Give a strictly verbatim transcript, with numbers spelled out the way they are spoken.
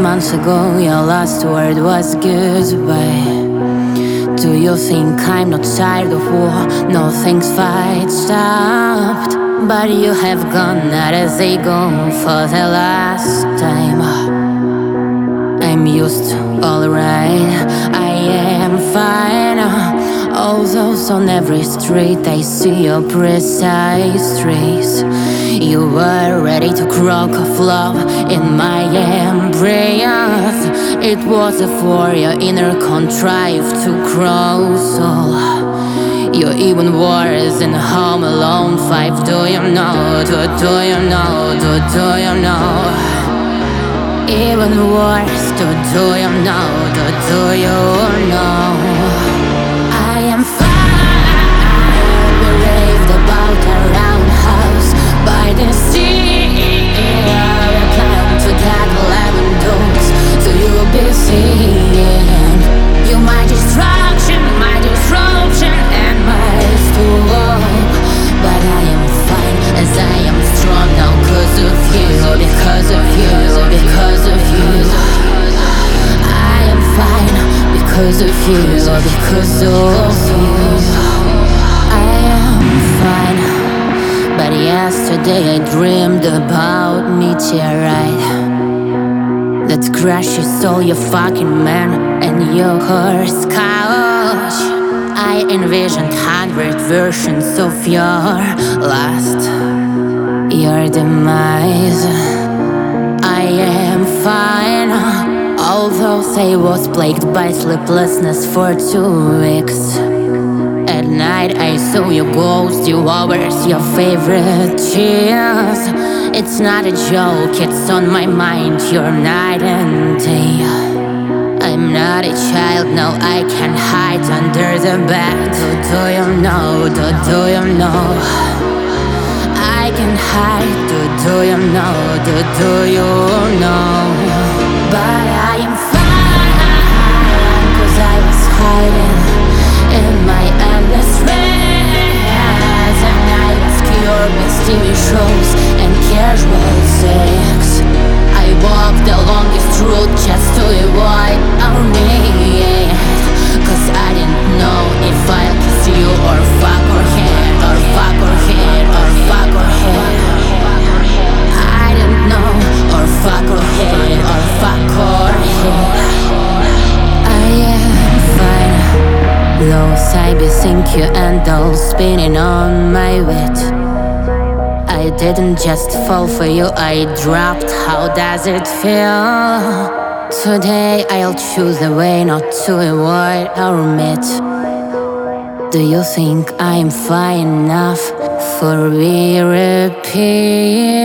months ago your last word was goodbye. Do you think I'm not tired of war? No, things fight stopped, but you have gone out as they go for the last time. I'm used, alright, I am fine. Although on every street I see your precise trace. You were ready to croak of love in my embrace. It was for your inner contrived to grow soul. You're even worse in Home Alone five. Do you know, do, do you know, do, do you know? Even worse, do, do you know, do, do you know? I am fine, we raved about our roundhouse by the sea. We climbed to that eleven doors, so you'll be seeing you my destruction, my disruption, and my storm. But I am fine, as I am strong now, cause of you, because of you, because of you. I am fine, because of you, because of you. I am fine. But yesterday I dreamed about meteorite that crashes all your fucking men and your horse couch. I envisioned hundred versions of your last, your demise. I am fine, although I was plagued by sleeplessness for two weeks. At night I saw your ghost, you hours, your favorite cheers. It's not a joke, it's on my mind, your night and day. I'm not a child, no, I can hide under the bed. Do, do you know, do, do you know? I can hide, do, do you know, do, do you know? But I am fine, cause I was hiding in my endless race, and I obscure with T V shows and casual sex. I walked the longest route just to avoid our need, cause I didn't know if I'll kiss you or fuck or hit, or fuck or hit, or fuck or hit. I didn't know, or fuck or hit, or fuck or hit. I am fine, though I bethink you and all spinning on my wit. I didn't just fall for you, I dropped. How does it feel? Today I'll choose a way not to avoid our meet. Do you think I'm fine enough for we repeat?